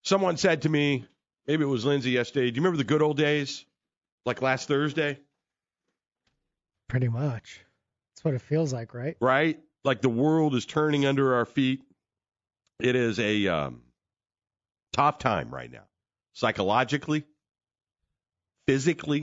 Someone said to me, maybe it was Lindsay yesterday, do you remember the good old days? Like last Thursday? Pretty much. That's what it feels like, right? Right? Like the world is turning under our feet. It is a tough time right now. Psychologically, physically,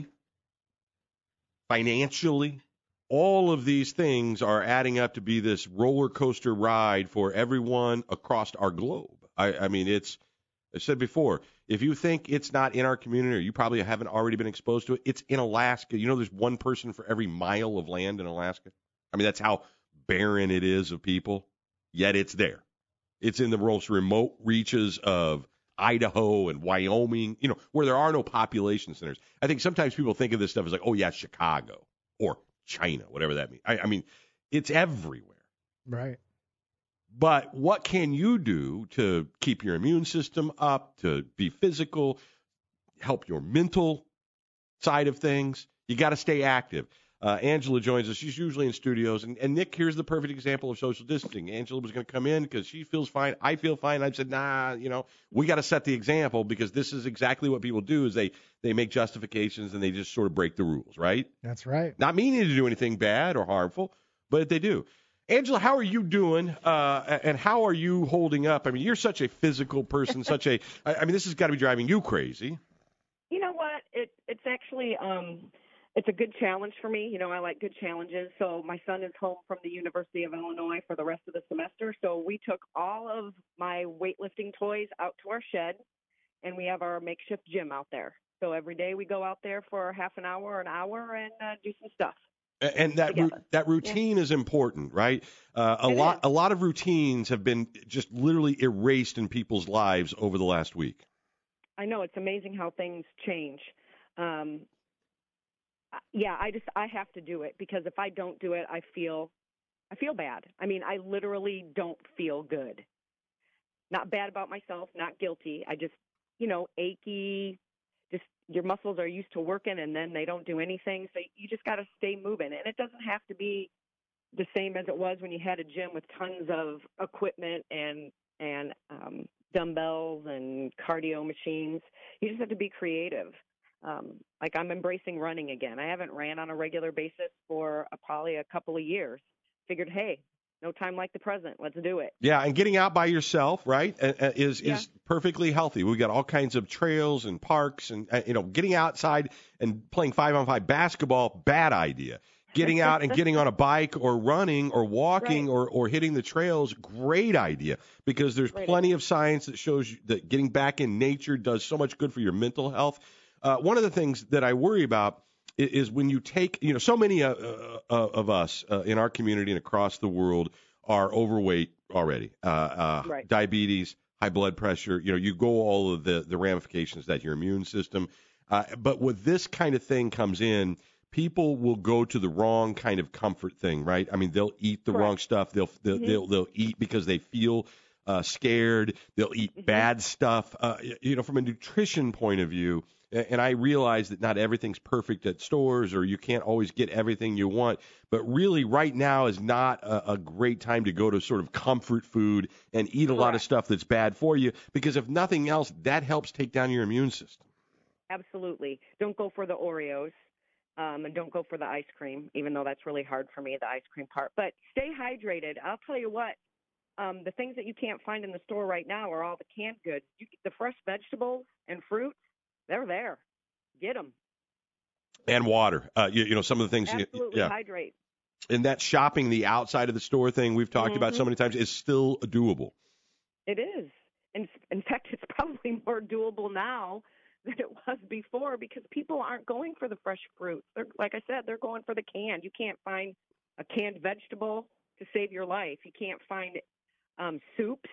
financially. All of these things are adding up to be this roller coaster ride for everyone across our globe. I mean, I said before, if you think it's not in our community or you probably haven't already been exposed to it, it's in Alaska. You know there's one person for every mile of land in Alaska? I mean, that's how barren it is of people, yet it's there. It's in the most remote reaches of Idaho and Wyoming, where there are no population centers. I think sometimes people think of this stuff as like, oh, yeah, Chicago or China, whatever that means. I mean, it's everywhere. Right. But what can you do to keep your immune system up, to be physical, help your mental side of things? You got to stay active. Angela joins us. She's usually in studios. And Nick, here's the perfect example of social distancing. Angela was going to come in because she feels fine. I feel fine. I said, nah, we got to set the example because this is exactly what people do is they make justifications and they just sort of break the rules, right? That's right. Not meaning to do anything bad or harmful, but they do. Angela, how are you doing, and how are you holding up? I mean, you're such a physical person, I mean, this has got to be driving you crazy. You know what? It's actually it's a good challenge for me. I like good challenges. So my son is home from the University of Illinois for the rest of the semester. So we took all of my weightlifting toys out to our shed, and we have our makeshift gym out there. So every day we go out there for half an hour or an hour and do some stuff. And that routine is important, right? A lot of routines have been just literally erased in people's lives over the last week. I know, it's amazing how things change. I have to do it because if I don't do it, I feel bad. I mean, I literally don't feel good. Not bad about myself, not guilty. I just, achy. Just your muscles are used to working and then they don't do anything. So you just got to stay moving. And it doesn't have to be the same as it was when you had a gym with tons of equipment and dumbbells and cardio machines. You just have to be creative. Like I'm embracing running again. I haven't ran on a regular basis for probably a couple of years. Figured, hey, no time like the present. Let's do it. Yeah, and getting out by yourself, right, is perfectly healthy. We've got all kinds of trails and parks, and getting outside and playing 5-on-5 basketball, bad idea. Getting out and getting on a bike or running or walking or hitting the trails, great idea, because there's plenty of science that shows you that getting back in nature does so much good for your mental health. One of the things that I worry about is when you take, so many of us in our community and across the world are overweight already. Diabetes, high blood pressure, you go all of the ramifications that your immune system. But with this kind of thing comes in, people will go to the wrong kind of comfort thing, right? I mean, they'll eat the wrong stuff. They'll eat because they feel scared. They'll eat bad stuff. From a nutrition point of view, and I realize that not everything's perfect at stores or you can't always get everything you want, but really right now is not a great time to go to sort of comfort food and eat a lot of stuff that's bad for you, because if nothing else, that helps take down your immune system. Absolutely. Don't go for the Oreos. And don't go for the ice cream, even though that's really hard for me, the ice cream part. But stay hydrated. I'll tell you what, the things that you can't find in the store right now are all the canned goods. The fresh vegetables and fruits, they're there. Get them. And water. Some of the things. Absolutely hydrate. And that shopping the outside of the store thing we've talked about so many times is still doable. It is. In fact, it's probably more doable now than it was before because people aren't going for the fresh fruit. Like I said, they're going for the canned. You can't find a canned vegetable to save your life. You can't find soups.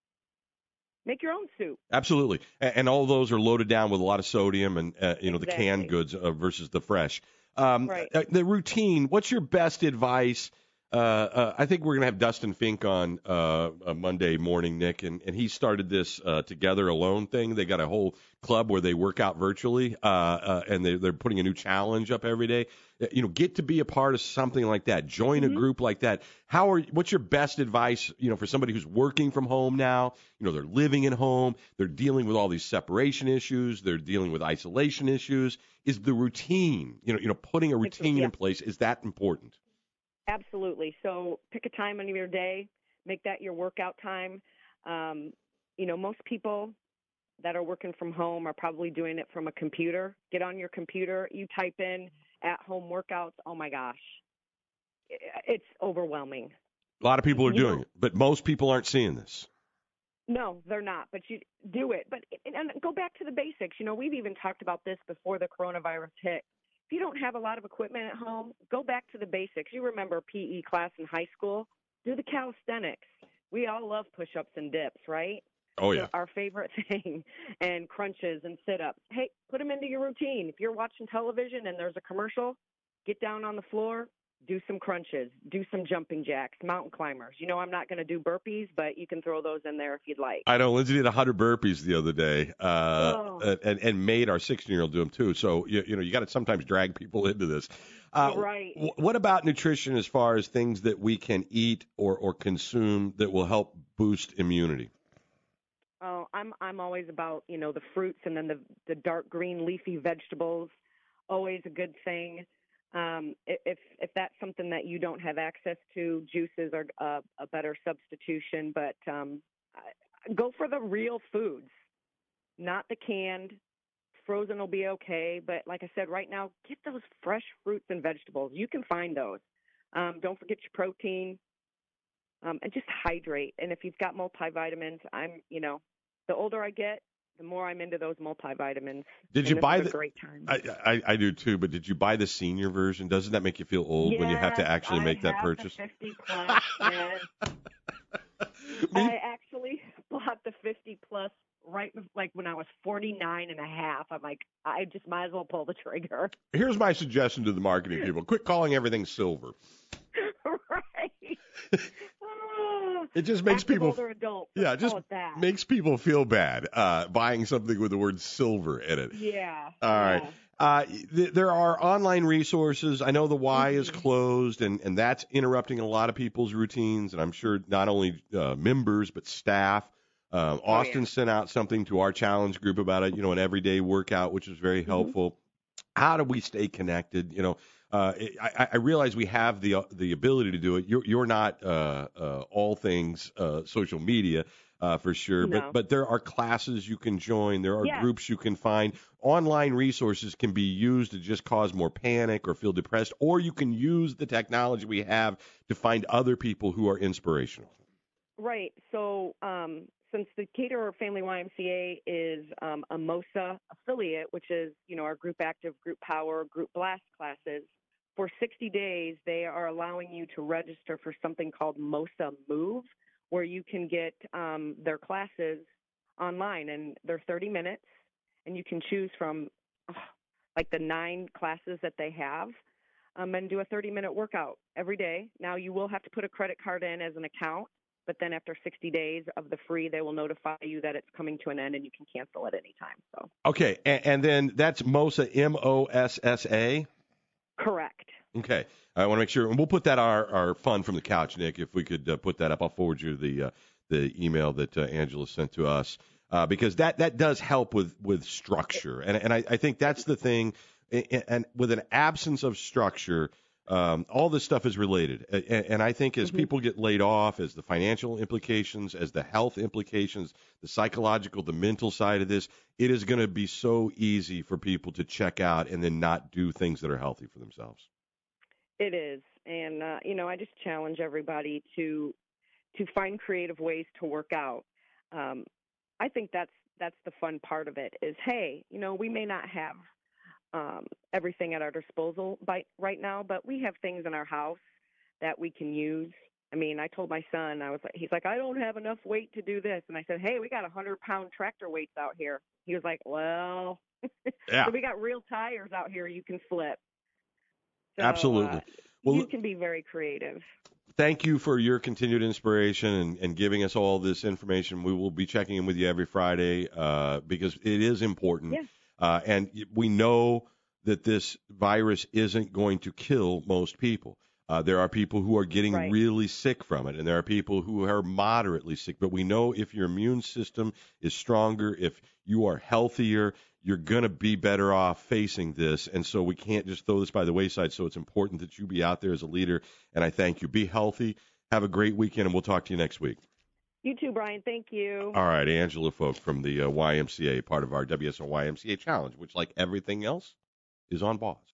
Make your own soup. Absolutely. And all those are loaded down with a lot of sodium and, the canned goods versus the fresh. The routine, what's your best advice I think we're going to have Dustin Fink on Monday morning, Nick, and he started this Together Alone thing. They got a whole club where they work out virtually, and they're putting a new challenge up every day. Get to be a part of something like that. Join a group like that. What's your best advice, for somebody who's working from home now? They're living at home. They're dealing with all these separation issues. They're dealing with isolation issues. Is the routine, putting a routine in place, is that important? Absolutely. So pick a time on your day, make that your workout time. Most people that are working from home are probably doing it from a computer. Get on your computer, you type in at-home workouts. Oh, my gosh. It's overwhelming. A lot of people are doing it, but most people aren't seeing this. No, they're not, but you do it. And go back to the basics. We've even talked about this before the coronavirus hit. If you don't have a lot of equipment at home, go back to the basics. You remember PE class in high school? Do the calisthenics. We all love push-ups and dips, right? Oh, yeah. Our favorite thing, and crunches and sit-ups. Hey, put them into your routine. If you're watching television and there's a commercial, get down on the floor, do some crunches, do some jumping jacks, mountain climbers. I'm not going to do burpees, but you can throw those in there if you'd like. I know. Lindsay did 100 burpees the other day, and made our 16-year-old do them too. So, you got to sometimes drag people into this. Right. What about nutrition as far as things that we can eat or consume that will help boost immunity? Oh, I'm always about, the fruits and then the dark green leafy vegetables, always a good thing. If that's something that you don't have access to, juices are a better substitution. But go for the real foods, not the canned. Frozen will be okay. But like I said, right now, get those fresh fruits and vegetables. You can find those. Don't forget your protein. And just hydrate. And if you've got multivitamins, the older I get, the more I'm into those multivitamins. Did you buy the great time? I do too, but did you buy the senior version? Doesn't that make you feel old when you have to actually make that purchase? The 50 plus. I actually bought the 50 plus right like when I was 49 and a half. I'm like, I just might as well pull the trigger. Here's my suggestion to the marketing people: quit calling everything silver. Right. It just makes people adults, makes people feel bad buying something with the word silver in it. Yeah. All right. There are online resources. I know the Y is closed, and that's interrupting a lot of people's routines. And I'm sure not only members but staff. Austin sent out something to our challenge group about it. An everyday workout, which is very helpful. How do we stay connected? I realize we have the ability to do it. You're not all things social media for sure, no. but there are classes you can join. There are groups you can find. Online resources can be used to just cause more panic or feel depressed, or you can use the technology we have to find other people who are inspirational. Right. So since the Caterer Family YMCA is a MOSA affiliate, which is, our Group Active, Group Power, Group Blast classes, for 60 days, they are allowing you to register for something called MOSA Move, where you can get their classes online, and they're 30 minutes, and you can choose from like the 9 classes that they have and do a 30-minute workout every day. Now, you will have to put a credit card in as an account, but then after 60 days of the free, they will notify you that it's coming to an end and you can cancel at any time. So. Okay, and then that's MOSA, MOSSA? Correct. Okay. I want to make sure, and we'll put that our fun from the couch, Nick, if we could put that up. I'll forward you the email that Angela sent to us because that does help with structure. And I think that's the thing. And with an absence of structure, all this stuff is related. And I think as people get laid off, as the financial implications, as the health implications, the psychological, the mental side of this, it is going to be so easy for people to check out and then not do things that are healthy for themselves. It is. And, I just challenge everybody to find creative ways to work out. I think that's the fun part of it is, hey, we may not have everything at our disposal right now, but we have things in our house that we can use. I mean, I told my son, he's like, I don't have enough weight to do this. And I said, hey, we got 100-pound tractor weights out here. He was like, well, so we got real tires out here you can flip. So, absolutely. You can be very creative. thank you for your continued inspiration and giving us all this information. We will be checking in with you every Friday because it is important. Yeah. And we know that this virus isn't going to kill most people. There are people who are getting Right. really sick from it, and there are people who are moderately sick. But we know if your immune system is stronger, if you are healthier, you're going to be better off facing this. And so we can't just throw this by the wayside. So it's important that you be out there as a leader. And I thank you. Be healthy. Have a great weekend, and we'll talk to you next week. You too, Brian. Thank you. All right, Angela Folk from the YMCA, part of our WSO YMCA Challenge, which, like everything else, is on pause.